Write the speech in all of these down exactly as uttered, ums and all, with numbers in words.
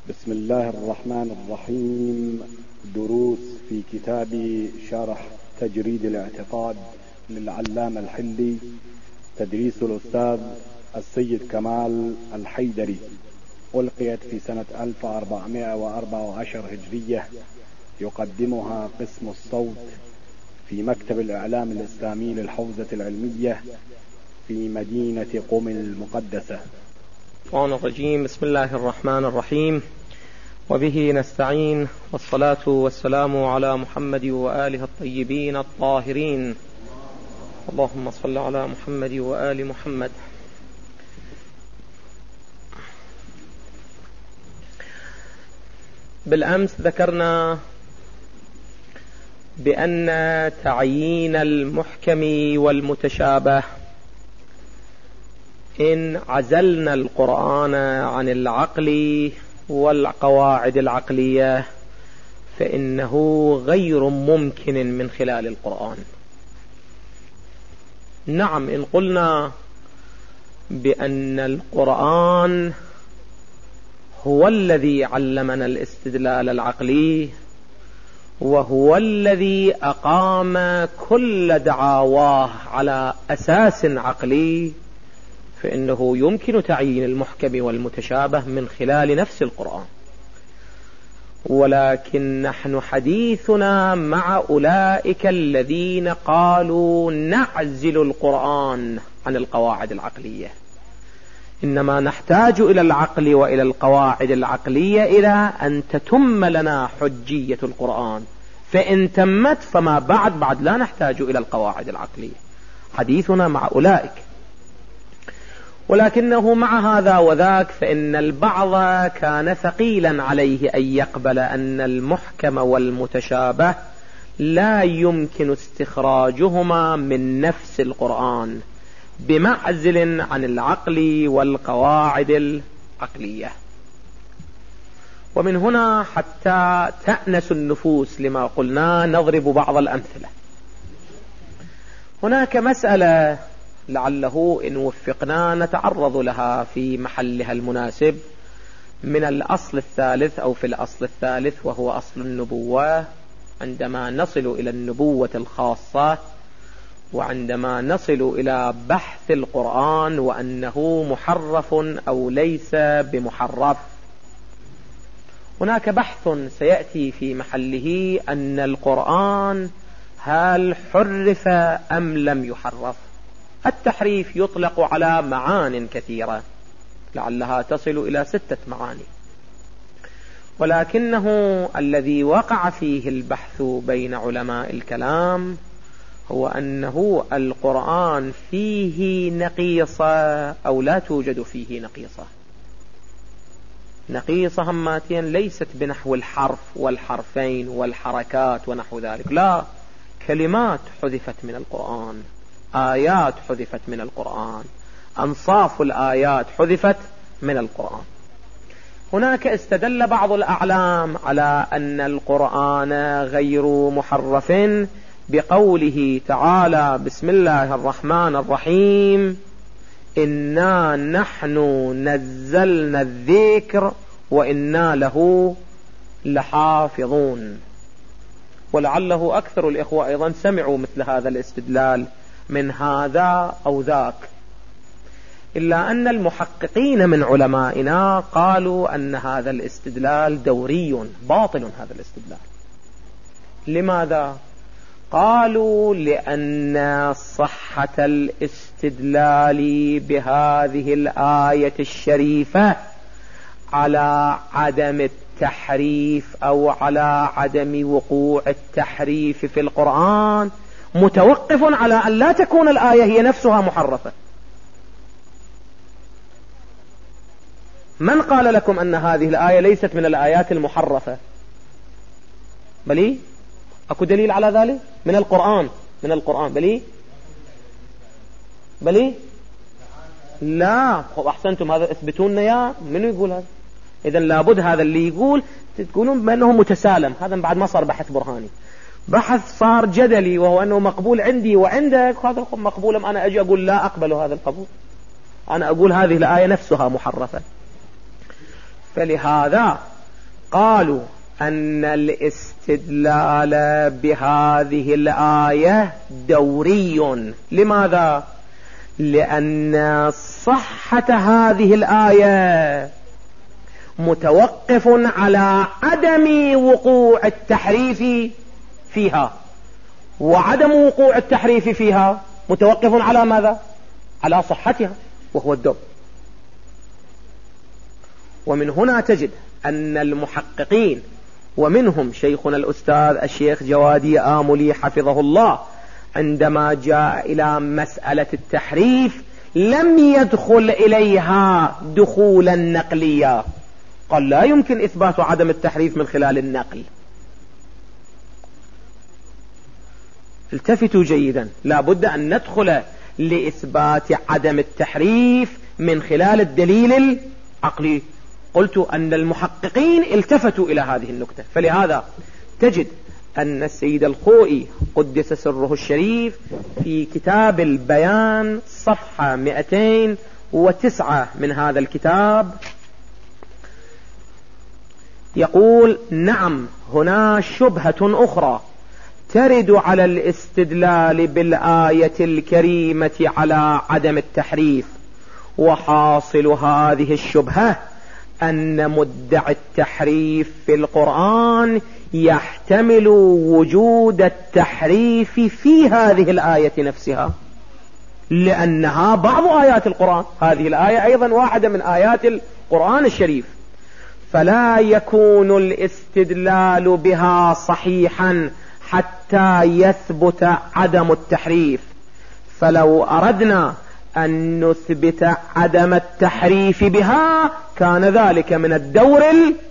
بسم الله الرحمن الرحيم. دروس في كتاب شرح تجريد الاعتقاد للعلامة الحلي، تدريس الأستاذ السيد كمال الحيدري، ألقيت في سنة ألف وأربعمائة وأربعة عشر هجرية. يقدمها قسم الصوت في مكتب الإعلام الإسلامي للحوزة العلمية في مدينة قم المقدسة. الشيطان الرجيم. بسم الله الرحمن الرحيم، وبه نستعين، والصلاة والسلام على محمد وآله الطيبين الطاهرين. اللهم صل على محمد وآل محمد. بالأمس ذكرنا بأن تعيين المحكم والمتشابه إن عزلنا القرآن عن العقل والقواعد العقلية فإنه غير ممكن من خلال القرآن. نعم، إن قلنا بأن القرآن هو الذي علمنا الاستدلال العقلي، وهو الذي أقام كل دعاواه على أساس عقلي، فإنه يمكن تعيين المحكم والمتشابه من خلال نفس القرآن. ولكن نحن حديثنا مع أولئك الذين قالوا نعزل القرآن عن القواعد العقلية، إنما نحتاج إلى العقل وإلى القواعد العقلية إلى أن تتم لنا حجية القرآن، فإن تمت فما بعد بعد لا نحتاج إلى القواعد العقلية. حديثنا مع أولئك. ولكنه مع هذا وذاك فإن البعض كان ثقيلا عليه أن يقبل أن المحكم والمتشابه لا يمكن استخراجهما من نفس القرآن بمعزل عن العقل والقواعد العقلية. ومن هنا حتى تأنس النفوس لما قلنا نضرب بعض الأمثلة. هناك مسألة لعله إن وفقنا نتعرض لها في محلها المناسب من الأصل الثالث أو في الأصل الثالث، وهو أصل النبوة، عندما نصل إلى النبوة الخاصة، وعندما نصل إلى بحث القرآن وأنه محرف أو ليس بمحرف. هناك بحث سيأتي في محله أن القرآن هل حرف أم لم يحرف. التحريف يطلق على معان كثيرة، لعلها تصل إلى ستة معاني، ولكنه الذي وقع فيه البحث بين علماء الكلام هو أنه القرآن فيه نقيصة أو لا توجد فيه نقيصة. نقيصة هماتين ليست بنحو الحرف والحرفين والحركات ونحو ذلك، لا، كلمات حذفت من القرآن، آيات حذفت من القرآن، أنصاف الآيات حذفت من القرآن. هناك استدل بعض الأعلام على أن القرآن غير محرف بقوله تعالى: بسم الله الرحمن الرحيم، إنا نحن نزلنا الذكر وإنا له لحافظون. ولعله أكثر الإخوة أيضا سمعوا مثل هذا الاستدلال من هذا أو ذاك، إلا أن المحققين من علمائنا قالوا أن هذا الاستدلال دوري باطل. هذا الاستدلال لماذا؟ قالوا لأن صحة الاستدلال بهذه الآية الشريفة على عدم التحريف أو على عدم وقوع التحريف في القرآن متوقف على أن لا تكون الآية هي نفسها محرفة. من قال لكم أن هذه الآية ليست من الآيات المحرفة؟ بلي أكو دليل على ذلك من القرآن؟ من القرآن بلي بلي لا. أحسنتم، هذا اثبتون يا منو يقول هذا؟ إذن لابد هذا اللي يقول تقولون بأنه متسالم. هذا بعد ما صار بحث برهاني، بحث صار جدلي، وهو أنه مقبول عندي وعندك، هذا مقبول. أنا أجي أقول لا أقبل هذا القبول، أنا أقول هذه الآية نفسها محرفة. فلهذا قالوا أن الاستدلال بهذه الآية دوري. لماذا؟ لأن صحة هذه الآية متوقف على عدم وقوع التحريف فيها، وعدم وقوع التحريف فيها متوقف على ماذا؟ على صحتها، وهو الدور. ومن هنا تجد أن المحققين، ومنهم شيخنا الأستاذ الشيخ جوادي آملي حفظه الله، عندما جاء إلى مسألة التحريف لم يدخل إليها دخولا نقليا، قال لا يمكن إثبات عدم التحريف من خلال النقل. التفتوا جيدا، لا بد أن ندخل لإثبات عدم التحريف من خلال الدليل العقلي. قلت أن المحققين التفتوا إلى هذه النكتة، فلهذا تجد أن السيد الخوئي قدس سره الشريف في كتاب البيان صفحة مئتين وتسعة من هذا الكتاب يقول: نعم، هنا شبهة أخرى ترد على الاستدلال بالآية الكريمة على عدم التحريف، وحاصل هذه الشبهة أن مدعي التحريف في القرآن يحتمل وجود التحريف في هذه الآية نفسها، لأنها بعض آيات القرآن، هذه الآية أيضا واحدة من آيات القرآن الشريف، فلا يكون الاستدلال بها صحيحا حتى يثبت عدم التحريف. فلو أردنا أن نثبت عدم التحريف بها كان ذلك من الدور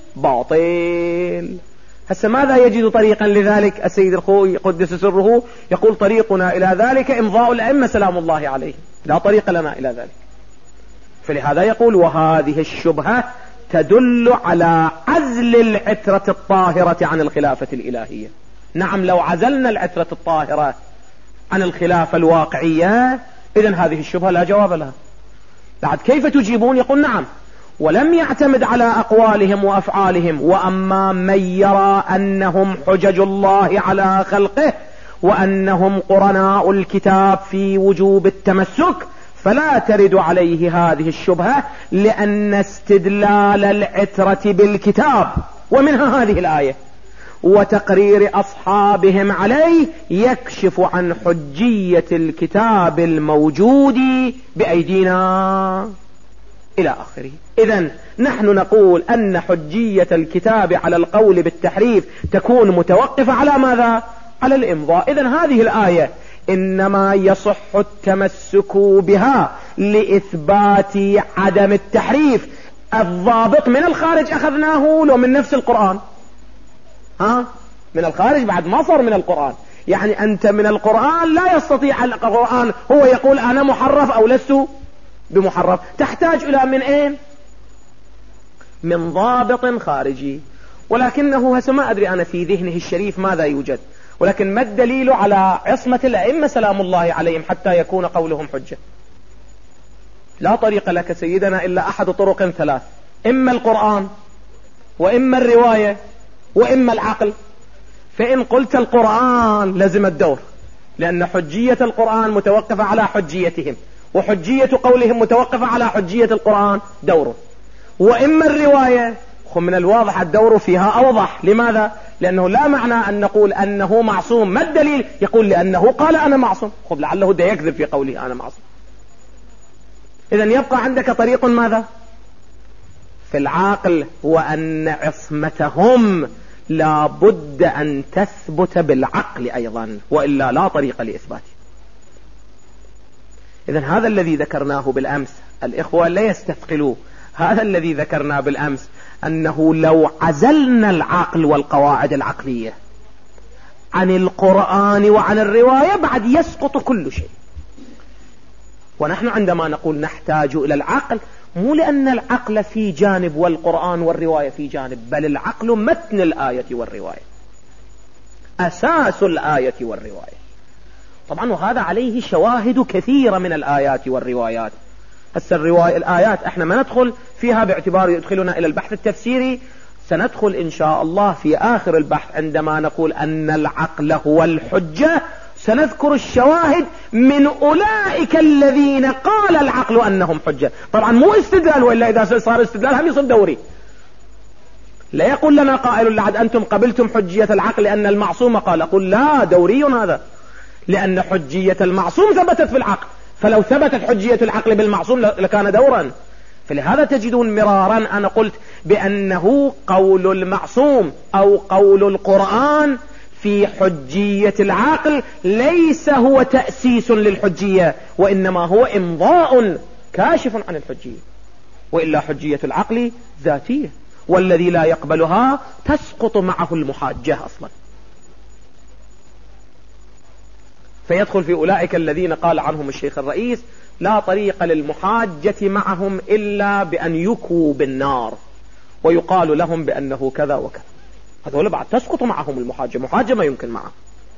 الباطل. هسه ماذا يجد طريقا لذلك؟ السيد الخوئي قدس سره يقول: طريقنا إلى ذلك إمضاء الأئمة سلام الله عليه، لا طريق لنا إلى ذلك. فلهذا يقول: وهذه الشبهة تدل على عزل العترة الطاهرة عن الخلافة الإلهية. نعم، لو عزلنا العترة الطاهرة عن الخلافة الواقعية إذن هذه الشبهة لا جواب لها. بعد كيف تجيبون؟ يقول: نعم، ولم يعتمد على أقوالهم وأفعالهم، وأما من يرى أنهم حجج الله على خلقه وأنهم قرناء الكتاب في وجوب التمسك فلا ترد عليه هذه الشبهة، لأن استدلال العترة بالكتاب ومنها هذه الآية وتقرير أصحابهم عليه يكشف عن حجية الكتاب الموجود بأيدينا إلى آخره. إذن نحن نقول أن حجية الكتاب على القول بالتحريف تكون متوقفة على ماذا؟ على الإمضاء. إذن هذه الآية إنما يصح التمسك بها لإثبات عدم التحريف. الضابط من الخارج أخذناه لو من نفس القرآن، ها؟ من الخارج بعد ما صار من القرآن. يعني أنت من القرآن لا يستطيع القرآن هو يقول أنا محرف أو لست بمحرف، تحتاج إلى من أين؟ من ضابط خارجي. ولكنه هسه ما أدري أنا في ذهنه الشريف ماذا يوجد، ولكن ما الدليل على عصمة الأئمة سلام الله عليهم حتى يكون قولهم حجة؟ لا طريق لك سيدنا إلا أحد طرق ثلاث: إما القرآن، وإما الرواية، وإما العقل. فإن قلت القرآن لزم الدور، لأن حجية القرآن متوقفة على حجيتهم، وحجية قولهم متوقفة على حجية القرآن، دور. وإما الرواية، من الواضح الدور فيها أوضح. لماذا؟ لأنه لا معنى أن نقول أنه معصوم. ما الدليل؟ يقول لأنه قال أنا معصوم، خب لعله ده يكذب في قوله أنا معصوم. إذن يبقى عندك طريق ماذا؟ في العاقل، وأن عصمتهم لا بد أن تثبت بالعقل أيضا، وإلا لا طريق لإثباته. إذن هذا الذي ذكرناه بالأمس، الإخوة لا يستثقلوا، هذا الذي ذكرناه بالأمس أنه لو عزلنا العقل والقواعد العقلية عن القرآن وعن الرواية بعد يسقط كل شيء. ونحن عندما نقول نحتاج إلى العقل، مو لأن العقل في جانب والقرآن والرواية في جانب، بل العقل متن الآية والرواية، أساس الآية والرواية. طبعا وهذا عليه شواهد كثيرة من الآيات والروايات. هسه الرواية الآيات احنا ما ندخل فيها باعتبار يدخلنا إلى البحث التفسيري، سندخل إن شاء الله في آخر البحث عندما نقول أن العقل هو الحجة، سنذكر الشواهد من أولئك الذين قال العقل أنهم حجة. طبعا مو استدلال، وإلا إذا صار استدلال هم يصير دوري. لا يقول لنا قائل لعد أنتم قبلتم حجية العقل لأن المعصوم قال، أقول لا، دوري هذا، لأن حجية المعصوم ثبتت في العقل، فلو ثبتت حجية العقل بالمعصوم لكان دورا. فلهذا تجدون مرارا أنا قلت بأنه قول المعصوم أو قول القرآن في حجية العقل ليس هو تأسيس للحجية، وإنما هو إمضاء كاشف عن الحجية، وإلا حجية العقل ذاتية، والذي لا يقبلها تسقط معه المحاجة أصلا. فيدخل في أولئك الذين قال عنهم الشيخ الرئيس لا طريق للمحاجة معهم إلا بأن يكووا بالنار، ويقال لهم بأنه كذا وكذا. هذول بعد تسقط معهم المحاجة، محاجة ما يمكن معه.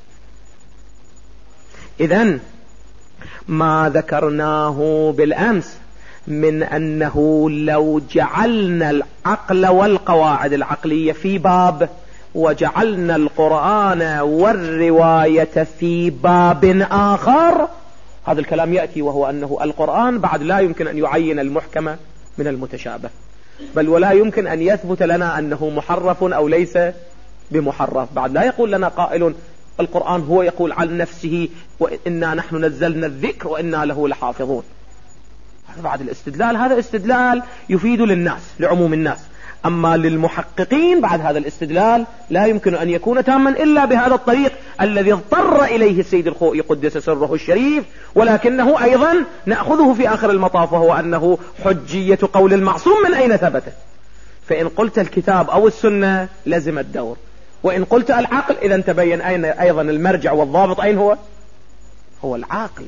إذن ما ذكرناه بالأمس من أنه لو جعلنا العقل والقواعد العقلية في باب، وجعلنا القرآن والرواية في باب آخر، هذا الكلام يأتي وهو أنه القرآن بعد لا يمكن أن يعين المحكم من المتشابه، بل ولا يمكن أن يثبت لنا أنه محرف أو ليس بمحرف. بعد لا يقول لنا قائل القرآن هو يقول عن نفسه وإنا نحن نزلنا الذكر وإنا له لحافظون. هذا بعد الاستدلال، هذا استدلال يفيد للناس، لعموم الناس. أما للمحققين بعد هذا الاستدلال لا يمكن أن يكون تاما إلا بهذا الطريق الذي اضطر إليه السيد الخوئي قدس سره الشريف، ولكنه أيضا نأخذه في آخر المطاف، وهو أنه حجية قول المعصوم من أين ثبتت. فإن قلت الكتاب أو السنة لزم الدور، وإن قلت العقل إذا تبين أين أيضا المرجع والضابط، أين هو؟ هو العاقل.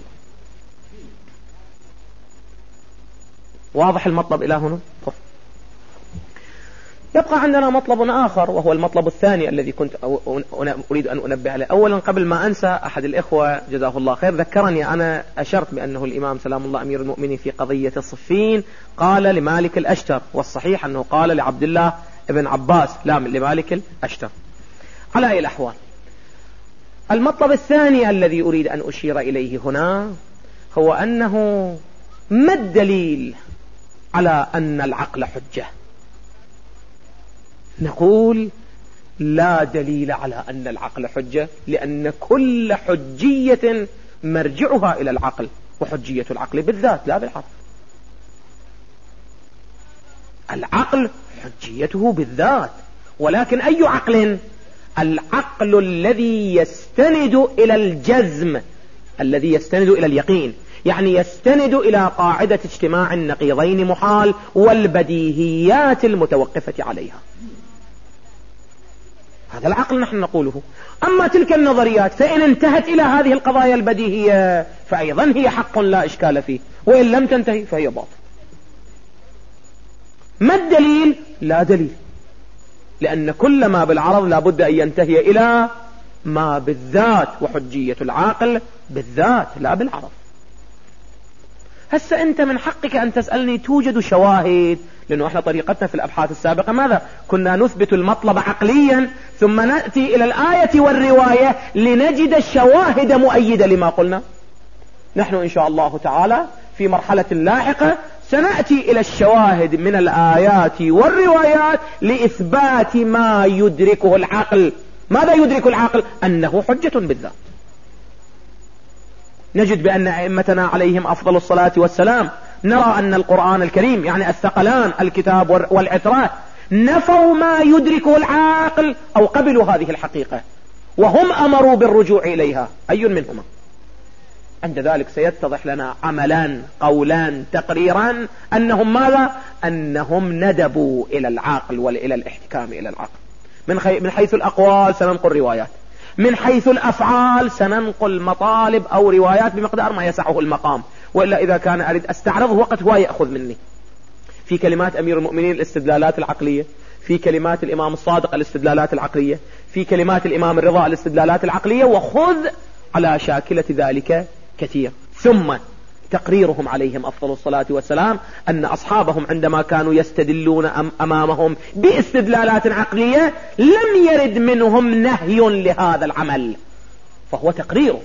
واضح المطلب إلى هنا؟ يبقى عندنا مطلب آخر، وهو المطلب الثاني الذي كنت أريد أن أنبه عليه. أولا قبل ما أنسى، أحد الإخوة جزاه الله خير ذكرني، أنا أشرت بأنه الإمام سلام الله أمير المؤمنين في قضية الصفين قال لمالك الأشتر، والصحيح أنه قال لعبد الله ابن عباس، لا لمالك الأشتر. على أي الأحوال، المطلب الثاني الذي أريد أن أشير إليه هنا هو أنه ما الدليل على أن العقل حجة؟ نقول لا دليل على أن العقل حجة، لأن كل حجية مرجعها إلى العقل، وحجية العقل بالذات لا بالعقل. العقل حجيته بالذات، ولكن أي عقل؟ العقل الذي يستند إلى الجزم، الذي يستند إلى اليقين، يعني يستند إلى قاعدة اجتماع النقيضين محال والبديهيات المتوقفة عليها. هذا العقل نحن نقوله. أما تلك النظريات فإن انتهت إلى هذه القضايا البديهية فأيضا هي حق لا إشكال فيه، وإن لم تنتهي فهي باطل. ما الدليل؟ لا دليل، لأن كل ما بالعرض لابد أن ينتهي إلى ما بالذات، وحجية العاقل بالذات لا بالعرض. هسه أنت من حقك أن تسألني توجد شواهد، لأنه احنا طريقتنا في الأبحاث السابقة ماذا؟ كنا نثبت المطلب عقليا ثم نأتي إلى الآية والرواية لنجد الشواهد مؤيدة لما قلنا. نحن إن شاء الله تعالى في مرحلة لاحقة سنأتي إلى الشواهد من الآيات والروايات لإثبات ما يدركه العقل. ماذا يدرك العقل؟ أنه حجة بالذات. نجد بأن أئمتنا عليهم أفضل الصلاة والسلام نرى أن القرآن الكريم، يعني الثقلان الكتاب والعترات، نفوا ما يدركه العاقل أو قبلوا هذه الحقيقة، وهم أمروا بالرجوع إليها. أي منهما؟ عند ذلك سيتضح لنا عملان قولان تقريران أنهم ماذا؟ أنهم ندبوا إلى العقل وإلى الاحتكام إلى العقل. من, خي... من حيث الأقوال سننقل روايات، من حيث الأفعال سننقل مطالب أو روايات بمقدار ما يسعه المقام، وإلا إذا كان أريد أستعرضه وقت هو يأخذ مني. في كلمات أمير المؤمنين الاستدلالات العقلية، في كلمات الإمام الصادق الاستدلالات العقلية، في كلمات الإمام الرضا الاستدلالات العقلية، وخذ على شاكلة ذلك كثير. ثم تقريرهم عليهم أفضل الصلاة والسلام أن أصحابهم عندما كانوا يستدلون أمامهم باستدلالات عقلية لم يرد منهم نهي لهذا العمل، فهو تقريره.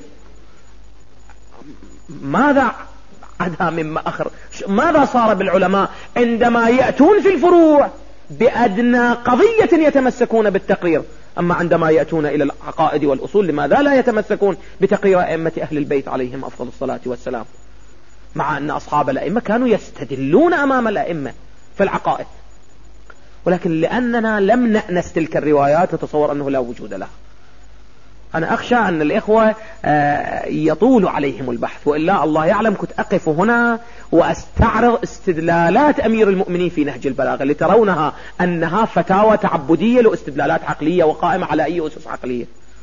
ماذا عدا مما أخر؟ ماذا صار بالعلماء عندما يأتون في الفروع بأدنى قضية يتمسكون بالتقرير، أما عندما يأتون إلى العقائد والأصول لماذا لا يتمسكون بتقرير أئمة أهل البيت عليهم أفضل الصلاة والسلام، مع أن أصحاب الأئمة كانوا يستدلون أمام الأئمة في العقائد، ولكن لأننا لم نأنس تلك الروايات نتصور أنه لا وجود لها. أنا أخشى أن الإخوة يطول عليهم البحث، وإلا الله يعلم كنت أقف هنا وأستعرض استدلالات أمير المؤمنين في نهج البلاغة لترونها أنها فتاوى تعبدية لاستدلالات عقلية وقائمة على أي أسس عقلية،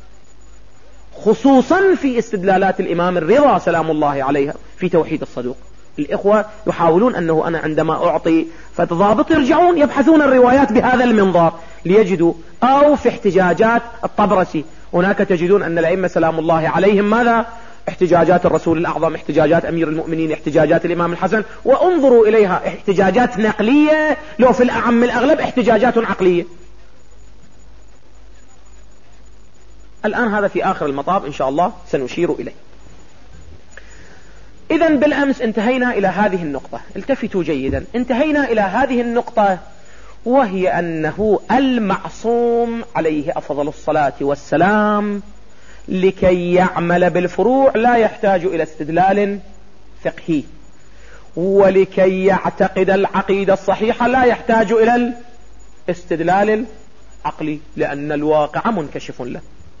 خصوصا في استدلالات الإمام الرضا سلام الله عليه في توحيد الصدوق. الإخوة يحاولون أنه أنا عندما أعطي فتضابط يرجعون يبحثون الروايات بهذا المنظار ليجدوا، أو في احتجاجات الطبرسي هناك تجدون أن الأئمة سلام الله عليهم ماذا؟ احتجاجات الرسول الأعظم، احتجاجات أمير المؤمنين، احتجاجات الإمام الحسن، وانظروا إليها احتجاجات نقلية، لو في الأعم الأغلب احتجاجات عقلية. الآن هذا في آخر المطاف إن شاء الله سنشير إليه. إذن بالأمس انتهينا إلى هذه النقطة، التفتوا جيدا، انتهينا إلى هذه النقطة وهي أنه المعصوم عليه أفضل الصلاة والسلام لكي يعمل بالفروع لا يحتاج إلى استدلال فقهي، ولكي يعتقد العقيدة الصحيحة لا يحتاج إلى الاستدلال العقلي، لأن الواقع منكشف له.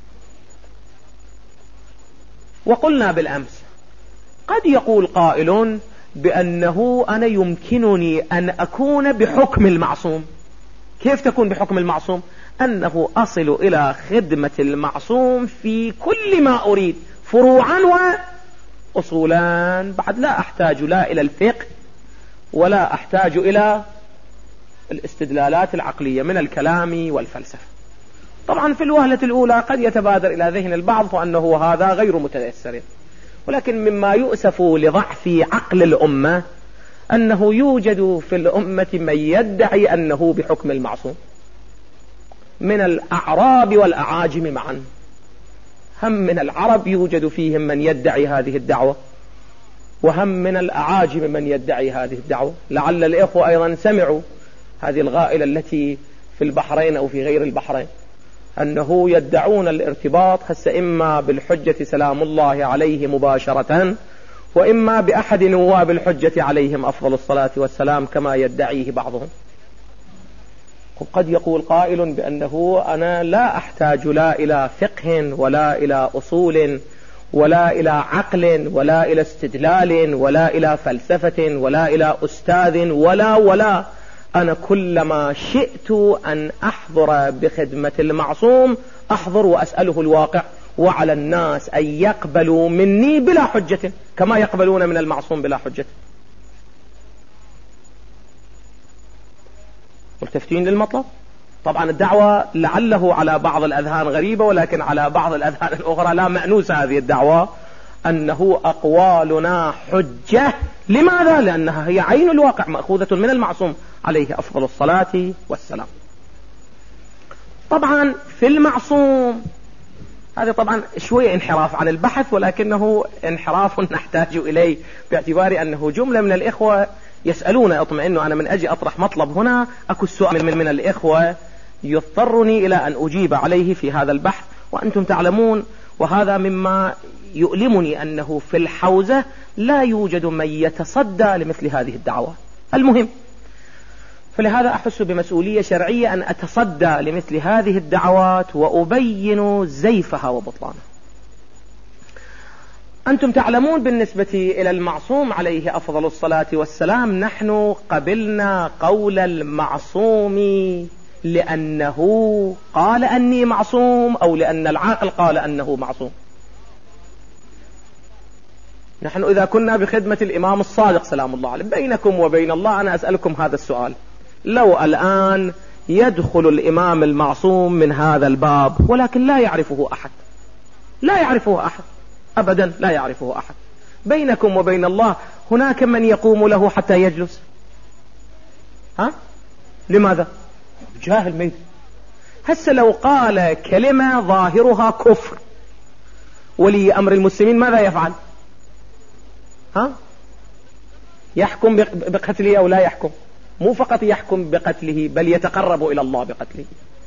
وقلنا بالأمس قد يقول قائل بأنه أنا يمكنني أن أكون بحكم المعصوم. كيف تكون بحكم المعصوم؟ أنه أصل إلى خدمة المعصوم في كل ما أريد، فروعا وأصولا، بعد لا أحتاج لا إلى الفقه ولا أحتاج إلى الاستدلالات العقلية من الكلام والفلسفة. طبعا في الوهلة الأولى قد يتبادر إلى ذهن البعض وأنه هذا غير متيسر، ولكن مما يؤسف لضعف عقل الأمة أنه يوجد في الأمة من يدعي أنه بحكم المعصوم من الأعراب والأعاجم معا. هم من العرب يوجد فيهم من يدعي هذه الدعوة، وهم من الأعاجم من يدعي هذه الدعوة. لعل الإخوة أيضا سمعوا هذه الغائلة التي في البحرين أو في غير البحرين، أنه يدعون الارتباط هسه إما بالحجة سلام الله عليه مباشرة، وإما بأحد نواب الحجة عليهم أفضل الصلاة والسلام كما يدعيه بعضهم. قد يقول قائل بأنه أنا لا أحتاج لا إلى فقه ولا إلى أصول ولا إلى عقل ولا إلى استدلال ولا إلى فلسفة ولا إلى أستاذ ولا ولا أنا كلما شئت أن أحضر بخدمة المعصوم أحضر وأسأله الواقع، وعلى الناس أن يقبلوا مني بلا حجة كما يقبلون من المعصوم بلا حجة. ملتفتين للمطلب؟ طبعا الدعوة لعله على بعض الأذهان غريبة، ولكن على بعض الأذهان الأخرى لا مأنوس هذه الدعوة، أنه أقوالنا حجة. لماذا؟ لأنها هي عين الواقع مأخوذة من المعصوم عليه أفضل الصلاة والسلام. طبعا في المعصوم هذا طبعا شوية انحراف عن البحث، ولكنه انحراف نحتاج إليه باعتبار أنه جملة من الإخوة يسألون اطمئنوا. أنا من أجي أطرح مطلب هنا أكو السؤال من, من الإخوة يضطرني إلى أن أجيب عليه في هذا البحث، وأنتم تعلمون وهذا مما يؤلمني أنه في الحوزة لا يوجد من يتصدى لمثل هذه الدعوة. المهم، فلهذا أحس بمسؤولية شرعية أن أتصدى لمثل هذه الدعوات وأبين زيفها وبطلانها. أنتم تعلمون بالنسبة إلى المعصوم عليه أفضل الصلاة والسلام نحن قبلنا قول المعصوم لأنه قال أني معصوم أو لأن العاقل قال أنه معصوم. نحن إذا كنا بخدمة الإمام الصادق سلام الله عليه، بينكم وبين الله أنا أسألكم هذا السؤال، لو الآن يدخل الإمام المعصوم من هذا الباب ولكن لا يعرفه أحد، لا يعرفه أحد أبدا، لا يعرفه أحد، بينكم وبين الله هناك من يقوم له حتى يجلس؟ ها؟ لماذا؟ جاهل ميت. هسه لو قال كلمة ظاهرها كفر ولي أمر المسلمين ماذا يفعل؟ ها؟ يحكم بقتله أو لا يحكم؟ مو فقط يحكم بقتله بل يتقرب إلى الله بقتله.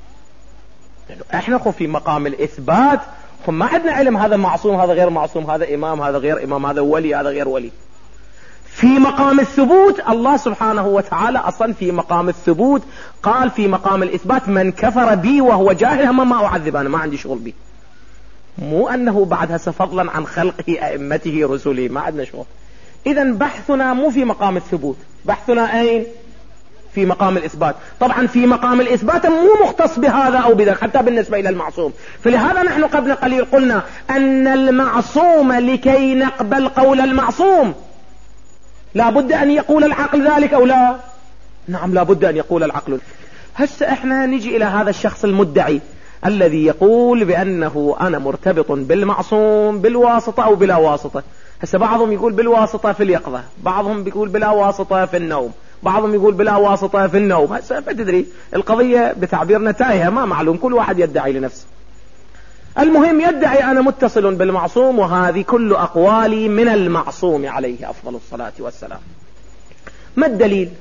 احنا خو في مقام الإثبات، خو ما عندنا علم هذا معصوم هذا غير معصوم، هذا إمام هذا غير إمام، هذا ولي هذا غير ولي. في مقام الثبوت الله سبحانه وتعالى أصلا في مقام الثبوت قال في مقام الإثبات من كفر بي وهو جاهل هم ما أعذب، أنا ما عندي شغل بي. مو أنه بعد هسه فضلا عن خلقه أئمته رسله ما عندنا شغل. إذن بحثنا مو في مقام الثبوت، بحثنا أين؟ في مقام الإثبات. طبعا في مقام الإثبات مو مختص بهذا أو بذاك حتى بالنسبة إلى المعصوم. فلهذا نحن قبل قليل قلنا أن المعصوم لكي نقبل قول المعصوم لا بد أن يقول العقل ذلك أو لا؟ نعم لا بد أن يقول العقل. هسه احنا نجي إلى هذا الشخص المدعي الذي يقول بأنه أنا مرتبط بالمعصوم بالواسطة أو بلا واسطة. هسه بعضهم يقول بالواسطة في اليقظة، بعضهم بيقول بلا واسطة في النوم، بعضهم يقول بلا واسطة في النوم. هسه فتدري القضية بتعبيرنا تايهة ما معلوم، كل واحد يدعي لنفسه. المهم يدعي أنا متصل بالمعصوم، وهذه كل أقوالي من المعصوم عليه أفضل الصلاة والسلام. ما الدليل؟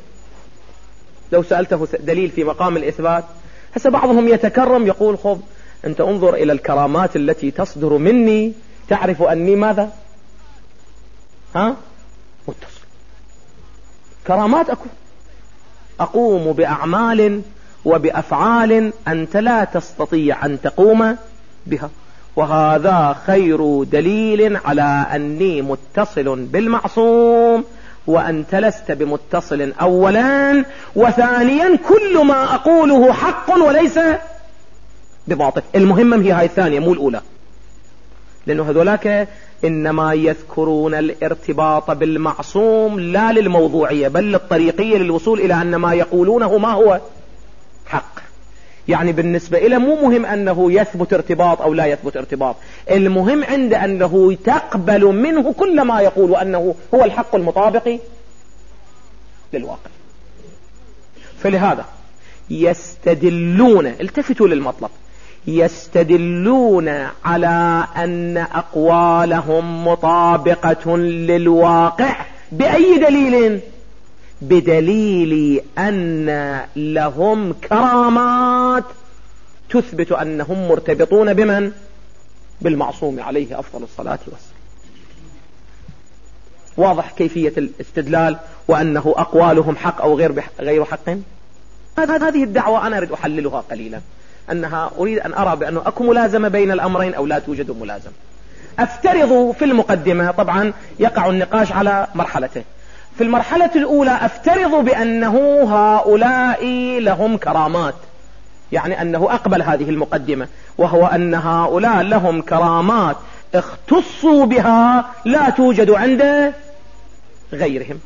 لو سألته دليل في مقام الإثبات. هسه بعضهم يتكرم يقول خذ أنت انظر إلى الكرامات التي تصدر مني تعرف أني ماذا؟ ها؟ متصل. كرامات أكو، أقوم بأعمال وبأفعال أنت لا تستطيع أن تقوم بها، وهذا خير دليل على أني متصل بالمعصوم وأنت لست بمتصل أولا، وثانيا كل ما أقوله حق وليس بباطل. المهمة هي هاي الثانية مو الأولى، لأنه هذولاك إنما يذكرون الارتباط بالمعصوم لا للموضوعية بل للطريقية للوصول إلى أن ما يقولونه ما هو حق. يعني بالنسبة إلى مو مهم أنه يثبت ارتباط أو لا يثبت ارتباط، المهم عند أنه تقبل منه كل ما يقول أنه هو الحق المطابق للواقع. فلهذا يستدلون، التفتوا للمطلب، يستدلون على أن أقوالهم مطابقة للواقع بأي دليل؟ بدليل أن لهم كرامات تثبت أنهم مرتبطون بمن؟ بالمعصوم عليه أفضل الصلاة والسلام. واضح كيفية الاستدلال وأنه أقوالهم حق أو غير غير حق. هذه الدعوة أنا أريد أحللها قليلا، أنها أريد أن أرى بأنه أكو ملازمة بين الأمرين أو لا توجد ملازمة. أفترض في المقدمة، طبعا يقع النقاش على مرحلته. في المرحلة الأولى أفترض بأنه هؤلاء لهم كرامات، يعني أنه أقبل هذه المقدمة، وهو أن هؤلاء لهم كرامات اختصوا بها لا توجد عند غيرهم.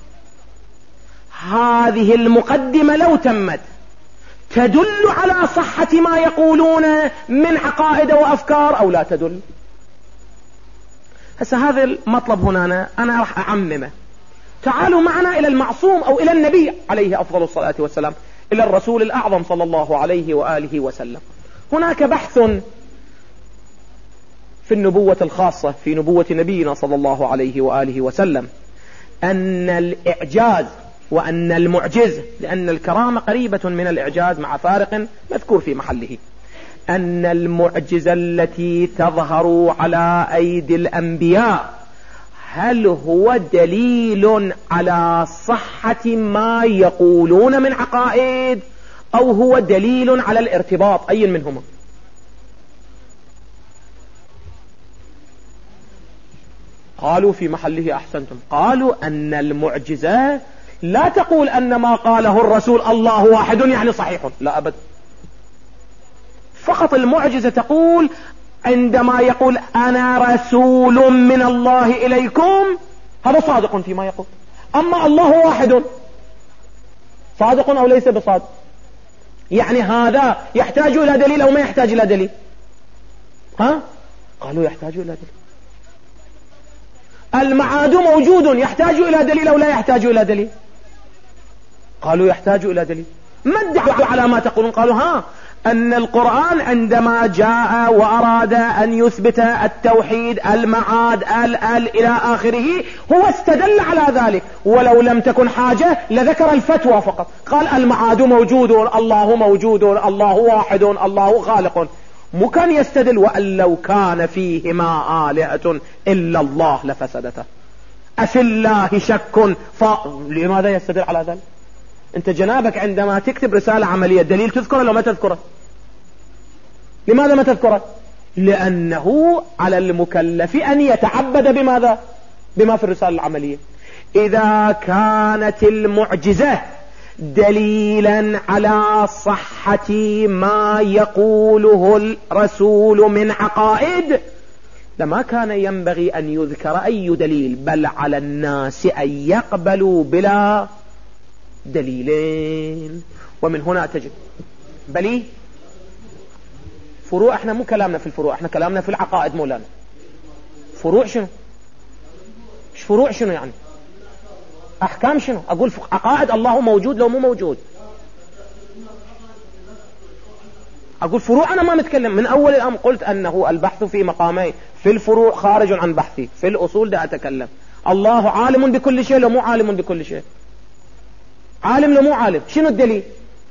هذه المقدمة لو تمت تدل على صحة ما يقولون من عقائد وأفكار أو لا تدل؟ هسه هذا المطلب هنا أنا, أنا راح أعممه. تعالوا معنا إلى المعصوم أو إلى النبي عليه أفضل الصلاة والسلام، إلى الرسول الأعظم صلى الله عليه وآله وسلم. هناك بحث في النبوة الخاصة في نبوة نبينا صلى الله عليه وآله وسلم أن الإعجاز وأن المعجز، لأن الكرامة قريبة من الإعجاز مع فارق مذكور في محله، أن المعجزة التي تظهر على أيدي الأنبياء هل هو دليل على صحة ما يقولون من عقائد أو هو دليل على الارتباط؟ أي منهما؟ قالوا في محله أحسنتم، قالوا أن المعجزة لا تقول أن ما قاله الرسول الله واحد يعني صحيح، لا أبدا. فقط المعجزة تقول عندما يقول أنا رسول من الله إليكم هذا صادق فيما يقول، أما الله واحد صادق أو ليس بصادق؟ يعني هذا يحتاج إلى دليل أو ما يحتاج إلى دليل؟ ها؟ قالوا يحتاج إلى دليل. المعاد موجود يحتاج إلى دليل أو لا يحتاج إلى دليل؟ قالوا يحتاج إلى دليل. ما ادعوا على ما تقولون؟ قالوا ها أن القرآن عندما جاء وأراد أن يثبت التوحيد المعاد ال ال إلى آخره هو استدل على ذلك، ولو لم تكن حاجة لذكر الفتوى فقط، قال المعاد موجود، الله موجود، الله واحد، الله خالق، مو كان يستدل وأن لو كان فيهما آلهة إلا الله لفسدته، أفي الله شك، فلماذا يستدل على ذلك؟ انت جنابك عندما تكتب رسالة عملية دليل تذكره لو ما تذكره؟ لماذا ما تذكره؟ لأنه على المكلف أن يتعبد بماذا؟ بما في الرسالة العملية. إذا كانت المعجزة دليلا على صحة ما يقوله الرسول من عقائد لما كان ينبغي أن يذكر أي دليل، بل على الناس أن يقبلوا بلا دليلين. ومن هنا تجد بلي فروع. احنا مو كلامنا في الفروع، احنا كلامنا في العقائد مولانا. فروع شنو؟ ايش فروع شنو يعني؟ احكام شنو؟ اقول عقائد الله موجود لو مو موجود. اقول فروع انا ما متكلم من اول الامر. قلت انه البحث في مقامين، في الفروع خارج عن بحثي، في الاصول ده اتكلم. الله عالم بكل شيء لو مو عالم بكل شيء؟ عالم لو مو عالم. شنو الدليل؟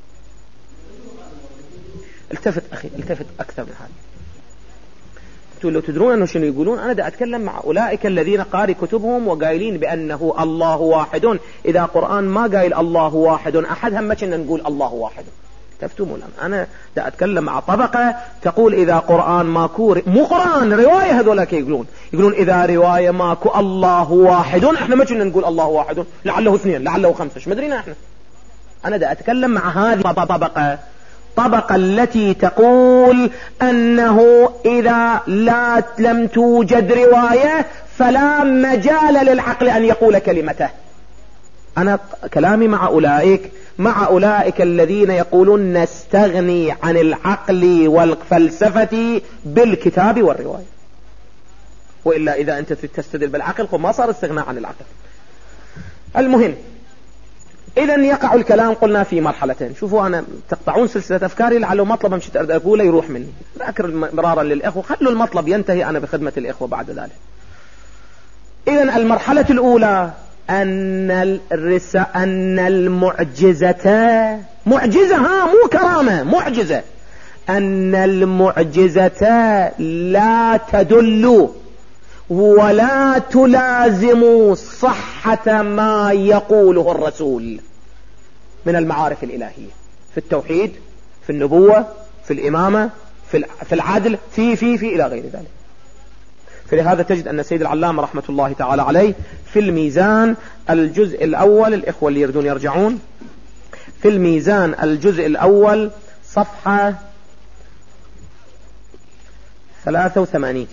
التفت اخي، التفت اكثر من هذا. انتوا لو تدرون انه شنو يقولون، انا دا اتكلم مع اولئك الذين قاري كتبهم وقايلين بانه الله واحد. اذا قرآن ما قايل الله واحد احد هم كنا نقول الله واحد. تفتوا مولانا، انا دا اتكلم مع طبقة تقول اذا قرآن ماكو، مو قرآن رواية، هذولا يقولون يقولون اذا رواية ماكو الله واحد احنا ما كنا نقول الله واحد، لعله اثنين لعله خمسة، ايش مدرينا احنا. انا دا اتكلم مع هذه طبقة طبقة التي تقول أنه إذا لا لم توجد رواية فلا مجال للعقل أن يقول كلمته. أنا كلامي مع أولئك مع أولئك الذين يقولون نستغني عن العقل والفلسفة بالكتاب والرواية، وإلا إذا أنت تستدل بالعقل ما صار استغناء عن العقل. المهم إذن يقع الكلام قلنا في مرحلتين. شوفوا أنا تقطعون سلسلة أفكاري لعله مطلب مش تقدر أقوله يروح مني. ذاكر مرارا للإخوة، خلوا المطلب ينتهي، أنا بخدمة الإخوة بعد ذلك. إذن المرحلة الأولى أن الرس أن المعجزة معجزة، ها مو كرامة، معجزة. أن المعجزة لا تدل ولا تلازم صحة ما يقوله الرسول من المعارف الإلهية في التوحيد، في النبوة، في الإمامة، في العدل، في في في إلى غير ذلك. فلهذا تجد أن سيد العلامة رحمة الله تعالى عليه في الميزان الجزء الأول، الإخوة اللي يردون يرجعون، في الميزان الجزء الأول صفحة ثلاثة وثمانين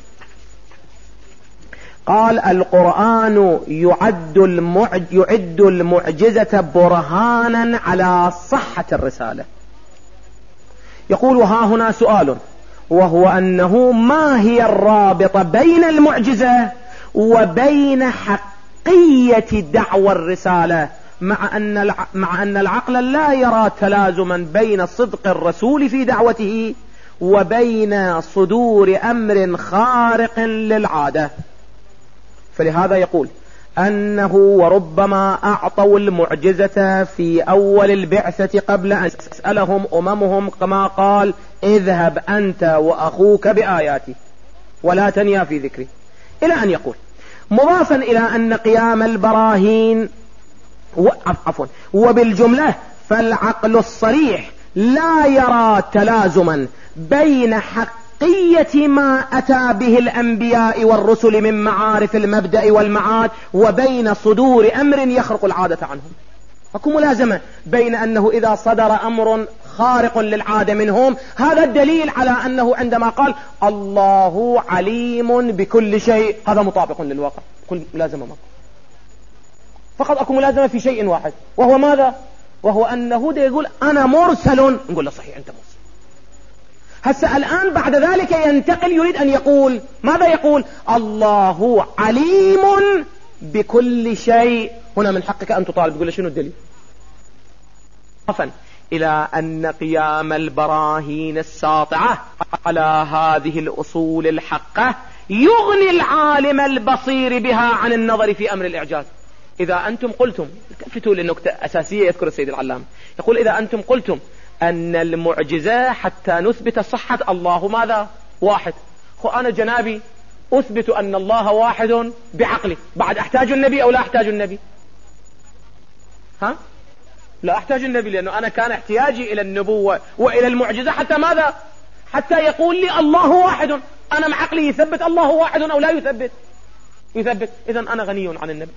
قال القرآن يعد, المعج يعد المعجزة برهانا على صحة الرسالة. يقول ها هنا سؤال، وهو أنه ما هي الرابطة بين المعجزة وبين حقية دعوى الرسالة، مع أن مع أن العقل لا يرى تلازما بين صدق الرسول في دعوته وبين صدور أمر خارق للعادة. فلهذا يقول أنه وربما أعطوا المعجزة في أول البعثة قبل أن يسألهم أممهم، كما قال اذهب أنت وأخوك بآياتي ولا تنيا في ذكري، إلى أن يقول مضافا إلى أن قيام البراهين عفوا وبالجملة فالعقل الصريح لا يرى تلازما بين حق حقية ما أتى به الأنبياء والرسل من معارف المبدأ والمعاد وبين صدور أمر يخرق العادة عنهم. فكم ملازمة بين أنه إذا صدر أمر خارق للعادة منهم، هذا الدليل على أنه عندما قال الله عليم بكل شيء هذا مطابق للواقع. كل ملازمة ما فقط أكو ملازمة في شيء واحد، وهو ماذا؟ وهو أنه ده يقول أنا مرسل، نقول له صحيح أنت مرسل. هسه الآن بعد ذلك ينتقل، يريد أن يقول ماذا؟ يقول الله عليم بكل شيء. هنا من حقك أن تطالب، تقول شنو الدليل؟ إلى أن قيام البراهين الساطعة على هذه الأصول الحقة يغني العالم البصير بها عن النظر في أمر الإعجاز. إذا أنتم قلتم، التفتوا للنقطة أساسية يذكر السيد العلام، يقول إذا أنتم قلتم أن المعجزة حتى نثبت صحة الله ماذا؟ واحد. خو أنا جنابي أثبت أن الله واحد بعقلي، بعد أحتاج النبي أو لا أحتاج النبي؟ ها؟ لا أحتاج النبي، لأنه أنا كان احتياجي إلى النبوة وإلى المعجزة حتى ماذا؟ حتى يقول لي الله واحد. أنا مع عقلي يثبت الله واحد أو لا يثبت؟ يثبت. إذن أنا غني عن النبي.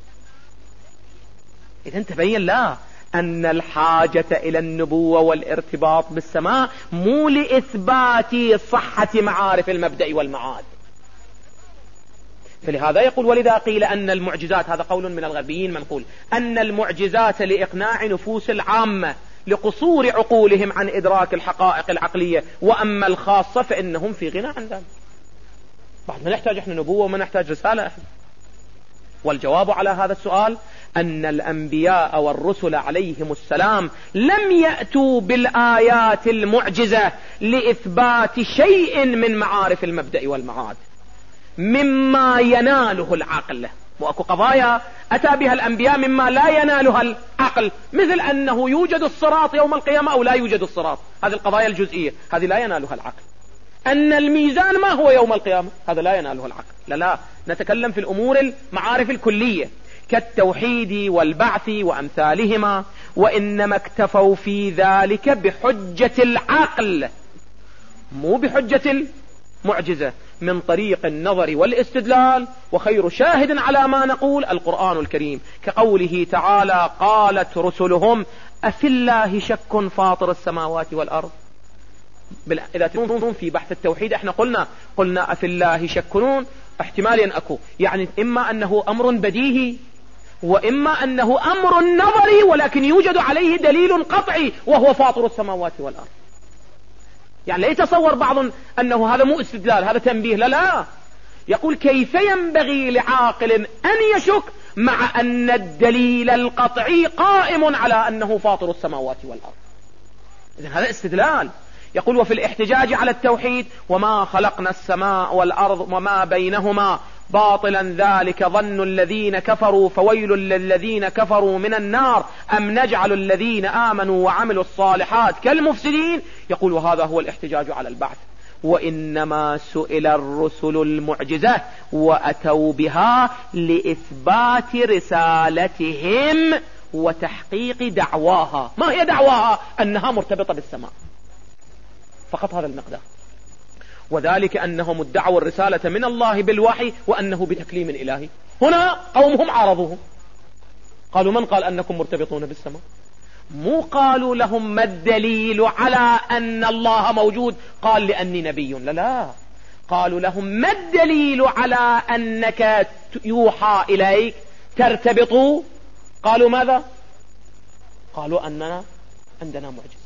إذن تبين لا أن الحاجة إلى النبوة والارتباط بالسماء مو لإثبات صحة معارف المبدأ والمعاد. فلهذا يقول ولذا قيل أن المعجزات، هذا قول من الغربيين منقول، أن المعجزات لإقناع نفوس العامة لقصور عقولهم عن إدراك الحقائق العقلية، وأما الخاصة فإنهم في غنى عن ذلك. بعد ما نحتاج إحنا نبوة وما نحتاج رسالة إحنا. والجواب على هذا السؤال أن الأنبياء والرسل عليهم السلام لم يأتوا بالآيات المعجزة لإثبات شيء من معارف المبدأ والمعاد مما يناله العقل. وأكو قضايا أتى بها الأنبياء مما لا ينالها العقل، مثل أنه يوجد الصراط يوم القيامة أو لا يوجد الصراط، هذه القضايا الجزئية، هذه لا ينالها العقل. أن الميزان ما هو يوم القيامة، هذا لا يناله العقل. لا لا، نتكلم في الأمور المعارف الكلية كالتوحيد والبعث وأمثالهما، وإنما اكتفوا في ذلك بحجة العقل مو بحجة المعجزة من طريق النظر والاستدلال. وخير شاهد على ما نقول القرآن الكريم، كقوله تعالى قالت رسلهم أفي الله شك فاطر السماوات والأرض. إذا تنظرون في بحث التوحيد احنا قلنا قلنا أفي الله شكون احتمالين أكو، يعني إما أنه أمر بديهي وإما أنه أمر نظري ولكن يوجد عليه دليل قطعي وهو فاطر السماوات والأرض. يعني لا يتصور بعض أنه هذا مو استدلال، هذا تنبيه. لا لا، يقول كيف ينبغي لعاقل أن يشك مع أن الدليل القطعي قائم على أنه فاطر السماوات والأرض. إذن هذا استدلال. يقول وفي الاحتجاج على التوحيد وما خلقنا السماء والأرض وما بينهما باطلا ذلك ظن الذين كفروا فويل للذين كفروا من النار أم نجعل الذين آمنوا وعملوا الصالحات كالمفسدين. يقول وهذا هو الاحتجاج على البعث. وإنما سئل الرسل المعجزة وأتوا بها لإثبات رسالتهم وتحقيق دعواها. ما هي دعواها؟ أنها مرتبطة بالسماء، فقط هذا المقدار. وذلك أنهم ادعوا الرسالة من الله بالوحي وأنه بتكليم إلهي. هنا قومهم عارضوهم، قالوا من قال أنكم مرتبطون بالسماء؟ مو قالوا لهم ما الدليل على أن الله موجود؟ قال لأني نبي. لا لا، قالوا لهم ما الدليل على أنك يوحى إليك ترتبط؟ قالوا ماذا؟ قالوا أننا عندنا معجزة.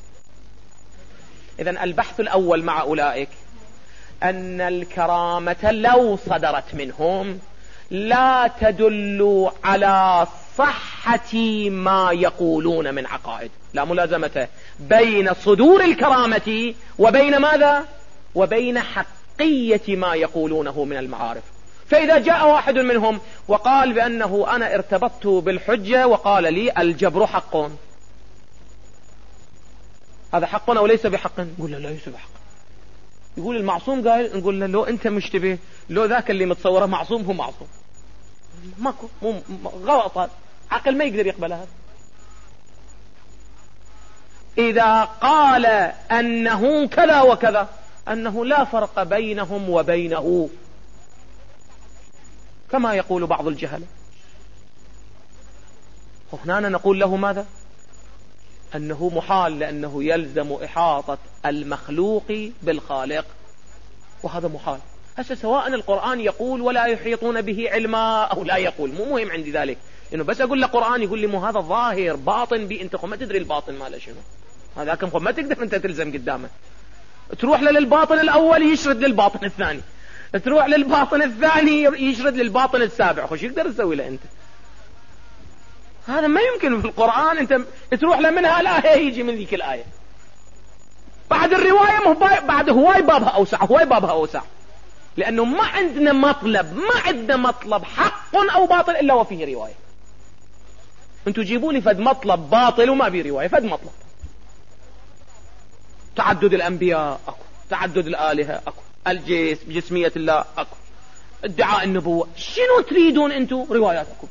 إذن البحث الأول مع أولئك أن الكرامة لو صدرت منهم لا تدل على صحة ما يقولون من عقائد، لا ملازمة بين صدور الكرامة وبين ماذا؟ وبين حقية ما يقولونه من المعارف. فإذا جاء واحد منهم وقال بأنه أنا ارتبطت بالحجة وقال لي الجبر حق، هذا حق أو ليس بحق؟ نقول له لا ليس بحق. يقول المعصوم قال، نقول له لو أنت مشتبه، لو ذاك اللي متصوره معصوم هو معصوم، ماكو، مو غلط، عقل ما يقدر يقبل هذا. إذا قال أنه كذا وكذا، أنه لا فرق بينهم وبينه كما يقول بعض الجهلة، وهنا نقول له ماذا؟ أنه محال، لأنه يلزم إحاطة المخلوق بالخالق، وهذا محال. هسه سواء القرآن يقول ولا يحيطون به علما أو لا يقول، مو مهم عندي ذلك، إنه بس أقول له قرآن يقول لي مو هذا ظاهر باطن بي، أنت ما تدري الباطن ماله شنو، هذا كم ما تقدر أنت تلزم قدامه. تروح للباطن الأول يشرد للباطن الثاني، تروح للباطن الثاني يشرد للباطن السابع. خوش يقدر تسوي له أنت؟ هذا ما يمكن في القرآن. أنت تروح له من هالآية يجي من ذيك الآية. بعد الرواية مه بعد هواي بابها أوسع، هواي بابها أوسع، لأنه ما عندنا مطلب ما عندنا مطلب حق أو باطل إلا وفيه رواية. أنتوا جيبوا لي فد مطلب باطل وما بيه رواية. فد مطلب تعدد الأنبياء أكو، تعدد الآلهة أكو، الجسم جسمية الله أكو، ادعاء النبوة، شنو تريدون أنتوا؟ روايات أكو.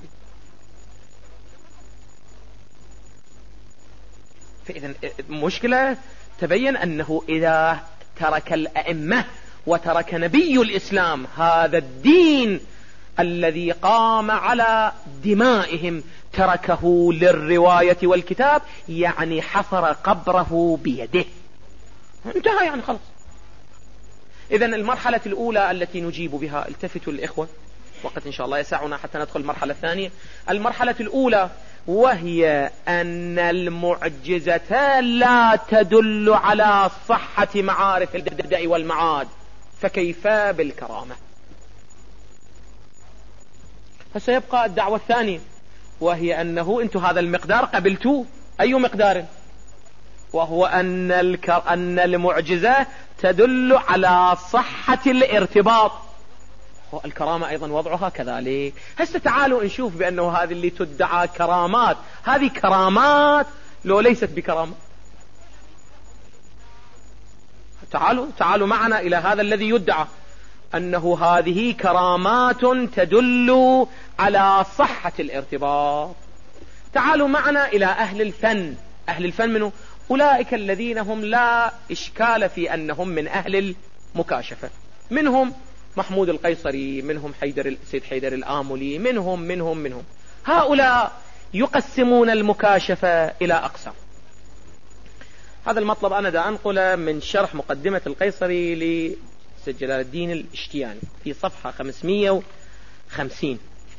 فإذا المشكلة تبين أنه إذا ترك الأئمة وترك نبي الإسلام هذا الدين الذي قام على دمائهم تركه للرواية والكتاب، يعني حفر قبره بيده، انتهى يعني خلص. إذن المرحلة الأولى التي نجيب بها، التفتوا الإخوة وقت إن شاء الله يسعنا حتى ندخل المرحلة الثانية. المرحلة الأولى وهي أن المعجزة لا تدل على صحة معارف البدء والمعاد، فكيف بالكرامة؟ فسيبقى الدعوة الثانية وهي أنه أنتم هذا المقدار قبلتوه. أي مقدار؟ وهو أن, الكر... أن المعجزة تدل على صحة الارتباط، الكرامة أيضا وضعها كذلك. هسه تعالوا نشوف بأنه هذه اللي تدعى كرامات، هذه كرامات لو ليست بكرامة. تعالوا تعالوا معنا إلى هذا الذي يدعى أنه هذه كرامات تدل على صحة الارتباط. تعالوا معنا إلى أهل الفن. أهل الفن منه؟ أولئك الذين هم لا إشكال في أنهم من أهل المكاشفة. منهم محمود القيصري، منهم حيدر سيد حيدر الآملي، منهم منهم منهم هؤلاء يقسمون المكاشفة إلى أقسام. هذا المطلب أنا دا أنقله من شرح مقدمة القيصري لسيد جلال الدين الاشتياني في صفحة خمسمائة وخمسين.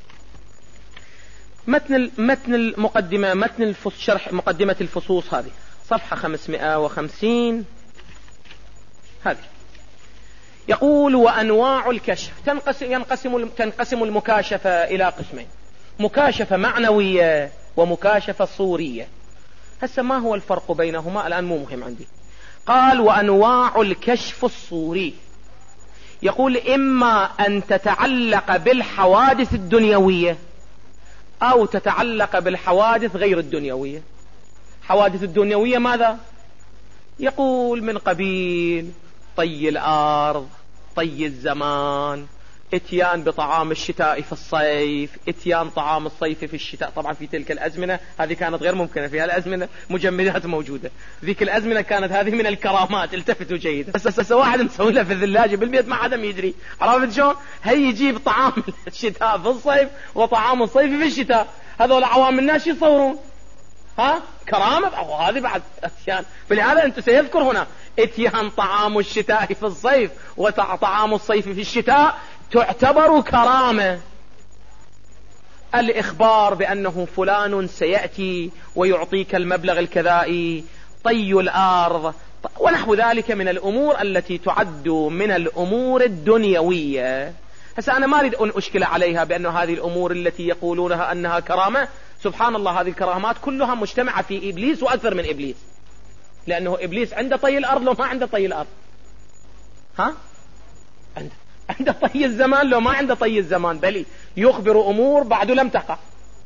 متن متن المقدمة، متن الفص شرح مقدمة الفصوص هذه صفحة خمسمائة وخمسين. هذه يقول: وأنواع الكشف تنقسم ينقسم تنقسم المكاشفة إلى قسمين: مكاشفة معنوية ومكاشفة صورية. هسه ما هو الفرق بينهما؟ الآن مو مهم عندي. قال: وأنواع الكشف الصوري، يقول إما أن تتعلق بالحوادث الدنيوية أو تتعلق بالحوادث غير الدنيوية. حوادث الدنيوية ماذا؟ يقول من قبيل طي الأرض، طي الزمان، اتيان بطعام الشتاء في الصيف، اتيان طعام الصيف في الشتاء. طبعا في تلك الأزمنة هذه كانت غير ممكنة، في هالأزمنة مجمدات موجودة، ذيك الأزمنة كانت هذه من الكرامات. التفتوا جيدا. بس بس واحد مسوي له في الثلاجة بالبيت ما حدا يدري، عرفت شلون؟ هي يجيب طعام الشتاء في الصيف وطعام الصيف في الشتاء. هذول عوام الناس يصورون ها كرامة، وهذه بعد اتيان. فلهذا انت سيذكر هنا اتيان طعام الشتاء في الصيف وطعام الصيف في الشتاء تعتبر كرامة. الإخبار بأنه فلان سيأتي ويعطيك المبلغ الكذائي، طي الأرض ونحو ذلك من الأمور التي تعد من الأمور الدنيوية. هسه أنا ما أريد أن أشكل عليها بأن هذه الأمور التي يقولونها أنها كرامة، سبحان الله هذه الكرامات كلها مجتمعة في إبليس وأكثر من إبليس، لأنه إبليس عنده طي الأرض لو ما عنده طي الأرض، ها عنده عنده طي الزمان لو ما عنده طي الزمان، بلي يخبر أمور بعد لم تقع،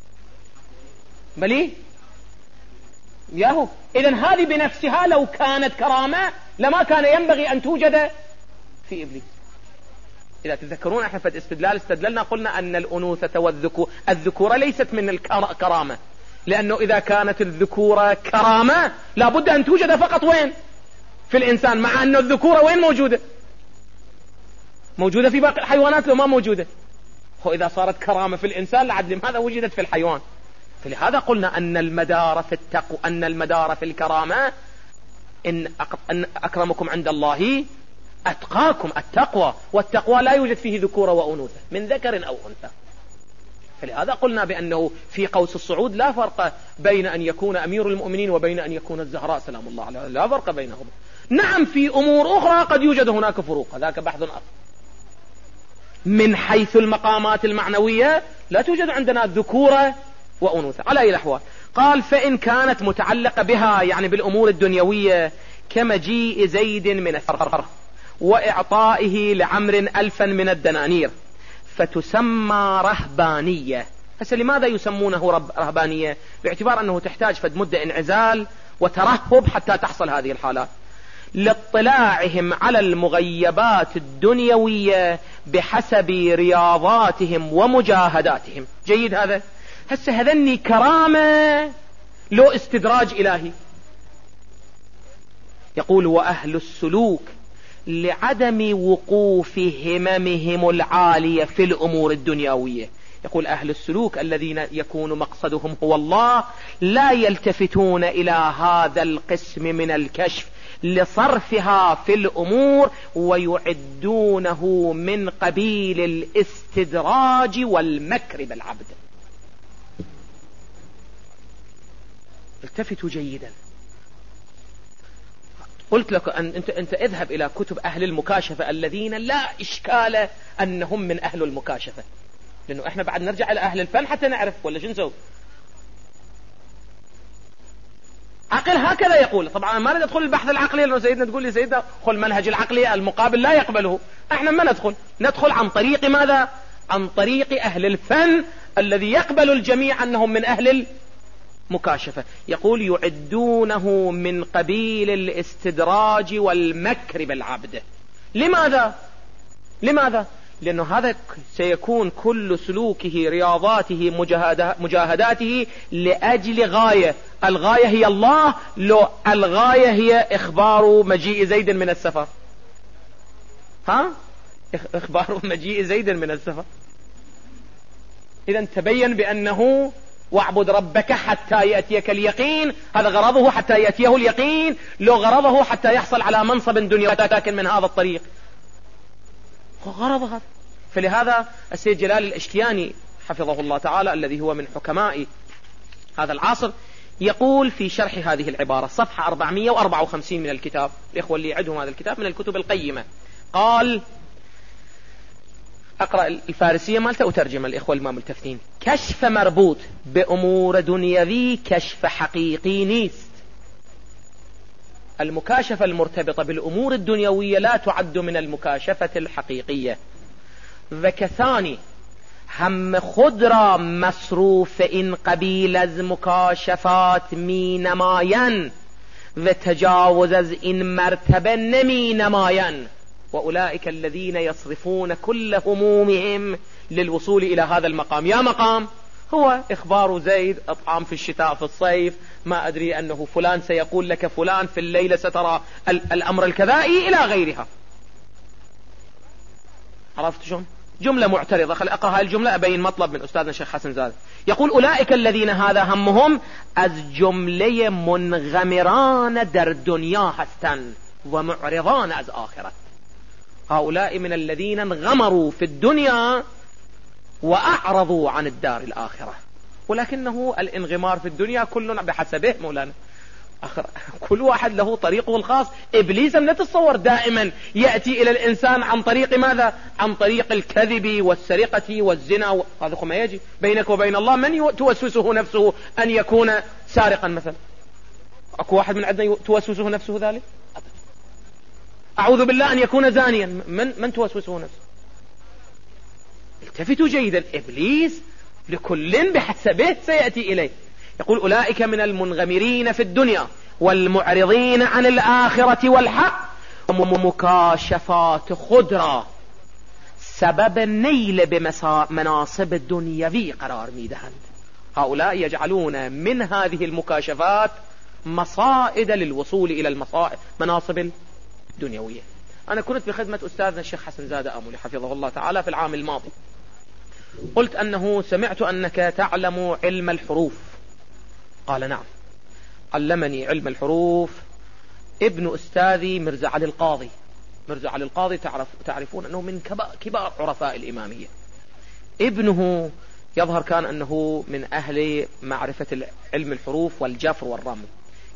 بلي ياهو. إذن هذه بنفسها لو كانت كرامة لما كان ينبغي أن توجد في إبليس. إذا تذكرون احنا في الاستدلال استدللنا قلنا أن الأنوثة والذكور الذكورة ليست من الكرامة، لأنه إذا كانت الذكورة كرامة لابد أن توجد فقط وين؟ في الإنسان، مع أن الذكورة وين موجودة؟ موجودة في باقي الحيوانات لو ما موجودة. هو إذا صارت كرامة في الإنسان لعد لماذا وجدت في الحيوان؟ فلهذا قلنا أن المدار في التقوى، أن المدار في الكرامة إن أكرمكم عند الله أتقاكم، التقوى، والتقوى لا يوجد فيه ذكورة وأنوثة من ذكر أو أنثى. فلهذا قلنا بأنه في قوس الصعود لا فرق بين أن يكون أمير المؤمنين وبين أن يكون الزهراء سلام الله عليها، لا فرق بينهما. نعم في أمور أخرى قد يوجد هناك فروق، هذاك بحث آخر. من حيث المقامات المعنوية لا توجد عندنا ذكورة وأنوثة على أي الأحوال. قال فإن كانت متعلقة بها يعني بالأمور الدنيوية كمجيء زيد من السفر وإعطائه لعمر ألفا من الدنانير فتسمى رهبانية. هسه لماذا يسمونه رهبانية؟ باعتبار أنه تحتاج فد مدة انعزال وترهب حتى تحصل هذه الحالات، لاطلاعهم على المغيبات الدنيوية بحسب رياضاتهم ومجاهداتهم. جيد هذا. هسه هذني كرامة لو استدراج إلهي. يقول وأهل السلوك لعدم وقوف هممهم العالية في الأمور الدنيوية. يقول أهل السلوك الذين يكون مقصدهم هو الله لا يلتفتون إلى هذا القسم من الكشف لصرفها في الأمور ويعدونه من قبيل الاستدراج والمكر بالعبد. التفتوا جيدا. قلت لك أن أنت, أنت اذهب إلى كتب أهل المكاشفة الذين لا إشكال أنهم من أهل المكاشفة، لأنه إحنا بعد نرجع إلى أهل الفن حتى نعرف ولا شو نسوي. عقل هكذا يقول. طبعا ما نريد ندخل البحث العقلي، لأنه سيدنا تقول لي سيدنا خل منهج العقلي المقابل لا يقبله. احنا ما ندخل ندخل عن طريق ماذا؟ عن طريق أهل الفن الذي يقبل الجميع أنهم من أهل المكاشفة. يقول يعدونه من قبيل الاستدراج والمكر بالعبد. لماذا؟ لماذا؟ لأنه هذا سيكون كل سلوكه رياضاته مجاهداته لأجل غاية. الغاية هي الله، لو الغاية هي إخبار مجيء زيد من السفر. ها؟ إخبار مجيء زيد من السفر. إذن تبين بأنه واعبد ربك حتى يأتيك اليقين، هذا غرضه حتى يأتيه اليقين، لو غرضه حتى يحصل على منصب دنيوي لكن من هذا الطريق غرض هذا. فلهذا السيد جلال الاشتياني حفظه الله تعالى الذي هو من حكماء هذا العصر يقول في شرح هذه العبارة صفحة أربعمائة وأربعة وخمسين من الكتاب، الإخوة اللي يعدهم هذا الكتاب من الكتب القيمة، قال أقرأ الفارسية مالته وترجم الإخوة الإمام التفتين: كشف مربوط بأمور دنيوي كشف حقيقي نيست. المكاشفة المرتبطة بالأمور الدنيوية لا تعد من المكاشفة الحقيقية. وكثاني هم خضرا مصروف إن قبيل از مكاشفات مي نماين وتجاوز از إن مرتبة نمي نماين، وأولئك الذين يصرفون كل همومهم للوصول إلى هذا المقام. يا مقام هو إخبار زيد أطعام في الشتاء في الصيف، ما أدري أنه فلان سيقول لك فلان في الليلة سترى الأمر الكذائي إلى غيرها. عرفت شون؟ جملة معترضة. خل أقرأ هاي الجملة أبين مطلب من أستاذنا الشيخ حسن زاد. يقول أولئك الذين هذا همهم از جملة منغمران در دنيا هستن ومعرضان از آخرت. هؤلاء من الذين انغمروا في الدنيا وأعرضوا عن الدار الآخرة، ولكنه الانغمار في الدنيا كل بحسبه مولانا. آخر كل واحد له طريقه الخاص. إبليس لا تتصور دائما يأتي إلى الإنسان عن طريق ماذا؟ عن طريق الكذب والسرقة والزنا و... هذا ما يجي بينك وبين الله. من توسوسه نفسه أن يكون سارقا مثلا؟ أكو واحد من عندنا توسوسه نفسه ذلك؟ أعوذ بالله أن يكون زانيا. من من توسوسه نفسه؟ التفتوا جيدا. إبليس لكل بحسبه سيأتي إليه. يقول أولئك من المنغمرين في الدنيا والمعرضين عن الآخرة والحق ومكاشفات خضرة سبب النيل بمناصب الدنيوي قرار ميدهند. هؤلاء يجعلون من هذه المكاشفات مصائد للوصول إلى المناصب الدنيوية. أنا كنت بخدمة أستاذنا الشيخ حسن زاد أمولي حفظه الله تعالى في العام الماضي. قلت أنه سمعت أنك تعلم علم الحروف. قال نعم، علمني علم الحروف ابن أستاذي مرزا علي القاضي. مرزا علي القاضي تعرف تعرفون أنه من كبار عرفاء الإمامية. ابنه يظهر كان أنه من أهل معرفة علم الحروف والجفر والرمل.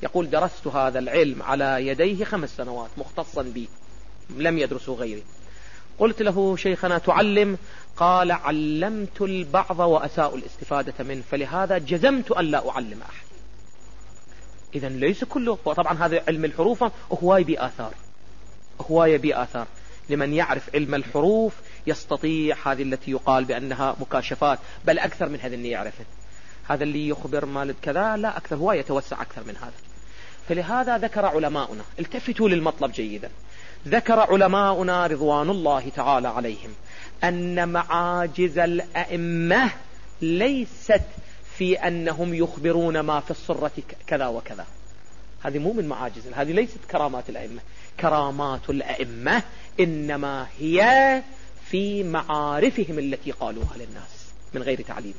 يقول درست هذا العلم على يديه خمس سنوات مختصا بي، لم يدرسه غيري. قلت له شيخنا تعلم؟ قال علمت البعض وأساء الاستفادة منه، فلهذا جزمت أن لا أعلم أحد. إذا ليس كله، وطبعا هذا علم الحروف هواي بآثار، هواي بآثار. لمن يعرف علم الحروف يستطيع هذه التي يقال بأنها مكاشفات، بل أكثر من هذا اللي يعرفه. هذا اللي يخبر مالد كذا لا، أكثر، هو يتوسع أكثر من هذا. فلهذا ذكر علماؤنا، التفتوا للمطلب جيدا، ذكر علماؤنا رضوان الله تعالى عليهم أن معاجز الأئمة ليست في أنهم يخبرون ما في الصرة كذا وكذا، هذه مو من معاجز، هذه ليست كرامات الأئمة. كرامات الأئمة إنما هي في معارفهم التي قالوها للناس من غير تعليم.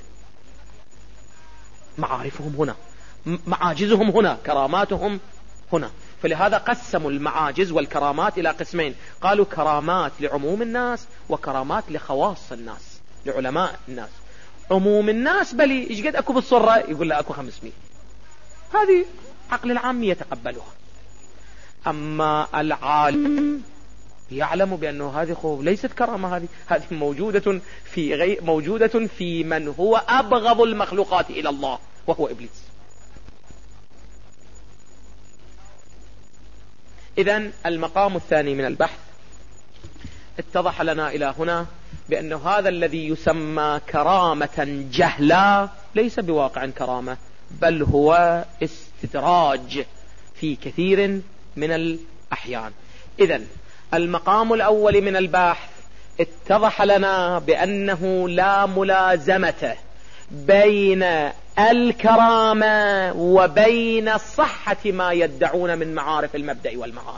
معارفهم هنا، معاجزهم هنا، كراماتهم هنا. فلهذا قسموا المعاجز والكرامات إلى قسمين، قالوا كرامات لعموم الناس وكرامات لخواص الناس، لعلماء الناس. عموم الناس بلي إيش قد أكو بالصرة؟ يقول لا أكو خمسمية، هذه عقل العام يتقبلها. أما العالم يعلم بأنه هذه ليست كرامة، هذه هذه موجودة في غير موجودة في من هو أبغض المخلوقات إلى الله وهو إبليس. إذن المقام الثاني من البحث اتضح لنا إلى هنا بأن هذا الذي يسمى كرامة جهلا ليس بواقع كرامة، بل هو استدراج في كثير من الأحيان. إذن المقام الأول من البحث اتضح لنا بأنه لا ملازمة بين الكرامة وبين صحة ما يدعون من معارف المبدأ والمعاد.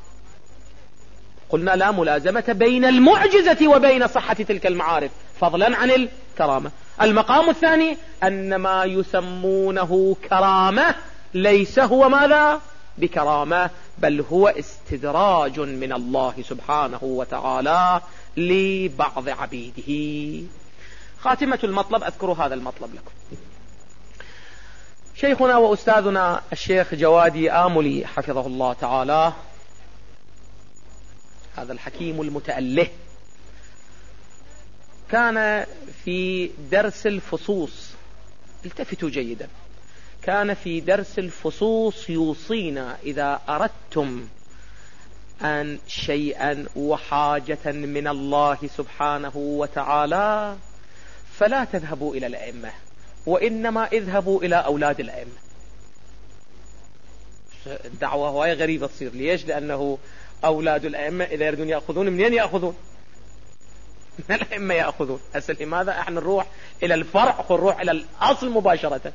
قلنا لا ملازمة بين المعجزة وبين صحة تلك المعارف فضلا عن الكرامة. المقام الثاني أن ما يسمونه كرامة ليس هو ماذا؟ بكرامة، بل هو استدراج من الله سبحانه وتعالى لبعض عبيده. خاتمة المطلب أذكر هذا المطلب لكم. شيخنا وأستاذنا الشيخ جوادي آملي حفظه الله تعالى، هذا الحكيم المتأله، كان في درس الفصوص، التفتوا جيدا، كان في درس الفصوص يوصينا إذا أردتم أن شيئا وحاجة من الله سبحانه وتعالى فلا تذهبوا إلى الأئمة، وإنما اذهبوا إلى أولاد الأئمة. الدعوة هواية غريبة تصير، ليش؟ لأنه أولاد الأئمة إذا يردون يأخذون منين يأخذون؟ من الأئمة يأخذون. هسه لماذا احنا نروح إلى الفرع ونروح إلى الأصل مباشرة؟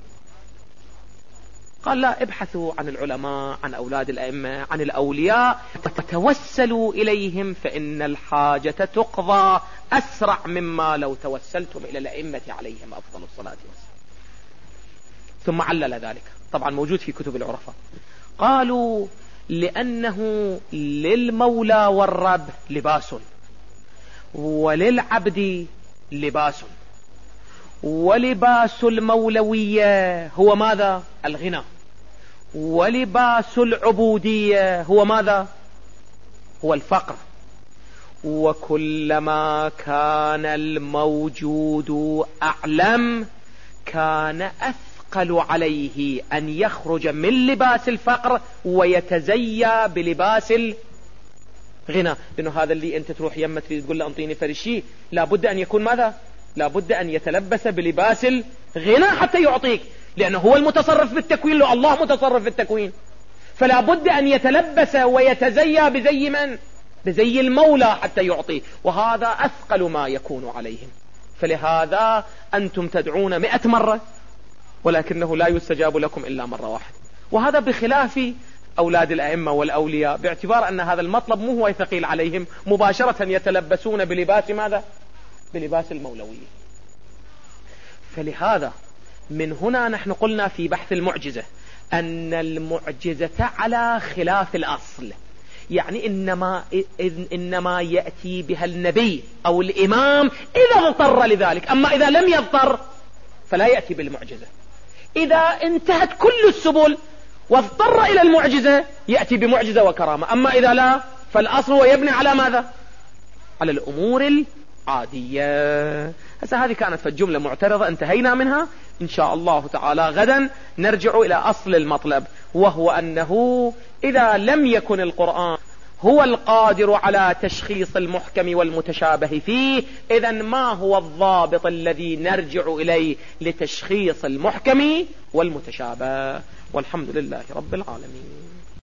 قال لا، ابحثوا عن العلماء، عن أولاد الأئمة، عن الأولياء، فتوسلوا إليهم فإن الحاجة تقضى أسرع مما لو توسلتم إلى الأئمة عليهم أفضل الصلاة والسلام. ثم علل ذلك، طبعا موجود في كتب العرفاء. قالوا لأنه للمولى والرب لباس، وللعبد لباس، ولباس المولوية هو ماذا؟ الغنى، ولباس العبودية هو ماذا؟ هو الفقر. وكلما كان الموجود أعلم كان أثقل عليه أن يخرج من لباس الفقر ويتزيى بلباس الغنى. لأنه هذا اللي أنت تروح يمة تريد تقول له أنطيني فرشي، لابد أن يكون ماذا؟ لابد أن يتلبس بلباس الغنى حتى يعطيك، لأنه هو المتصرف بالتكوين، لو الله متصرف بالتكوين، فلا بد أن يتلبس ويتزيى بزي من؟ بزي المولى حتى يعطيه، وهذا أثقل ما يكون عليهم. فلهذا أنتم تدعون مئة مرة ولكنه لا يستجاب لكم إلا مرة واحدة. وهذا بخلاف أولاد الأئمة والأولياء، باعتبار أن هذا المطلب مو هو ثقيل عليهم، مباشرة يتلبسون بلباس ماذا؟ بلباس المولوية. فلهذا من هنا نحن قلنا في بحث المعجزة أن المعجزة على خلاف الأصل، يعني إنما, إنما يأتي بها النبي أو الإمام إذا اضطر لذلك، أما إذا لم يضطر فلا يأتي بالمعجزة. إذا انتهت كل السبل واضطر إلى المعجزة يأتي بمعجزة وكرامة. أما إذا لا فالأصل هو يبني على ماذا؟ على الأمور العادية. هسه هذه كانت في الجملة معترضة انتهينا منها. إن شاء الله تعالى غدا نرجع إلى أصل المطلب، وهو أنه إذا لم يكن القرآن هو القادر على تشخيص المحكم والمتشابه فيه، إذن ما هو الضابط الذي نرجع إليه لتشخيص المحكم والمتشابه؟ والحمد لله رب العالمين.